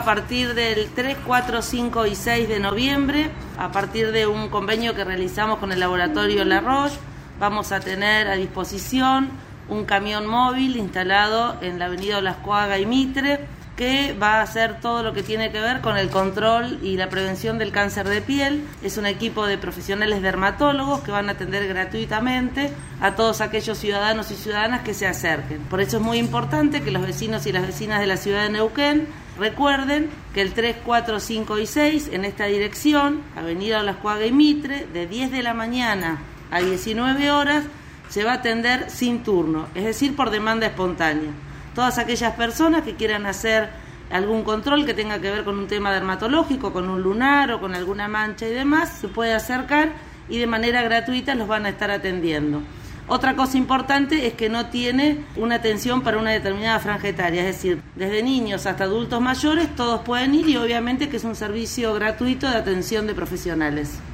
A partir del 3, 4, 5 y 6 de noviembre, a partir de un convenio que realizamos con el laboratorio La Roche, vamos a tener a disposición un camión móvil instalado en la avenida Olascoaga y Mitre, que va a hacer todo lo que tiene que ver con el control y la prevención del cáncer de piel. Es un equipo de profesionales dermatólogos que van a atender gratuitamente a todos aquellos ciudadanos y ciudadanas que se acerquen. Por eso es muy importante que los vecinos y las vecinas de la ciudad de Neuquén recuerden que el 3, 4, 5 y 6 en esta dirección, avenida Olascoaga y Mitre, de 10 de la mañana a 19 horas, se va a atender sin turno, es decir, por demanda espontánea. Todas aquellas personas que quieran hacer algún control que tenga que ver con un tema dermatológico, con un lunar o con alguna mancha y demás, se puede acercar y de manera gratuita los van a estar atendiendo. Otra cosa importante es que no tiene una atención para una determinada franja etaria, es decir, desde niños hasta adultos mayores todos pueden ir y obviamente que es un servicio gratuito de atención de profesionales.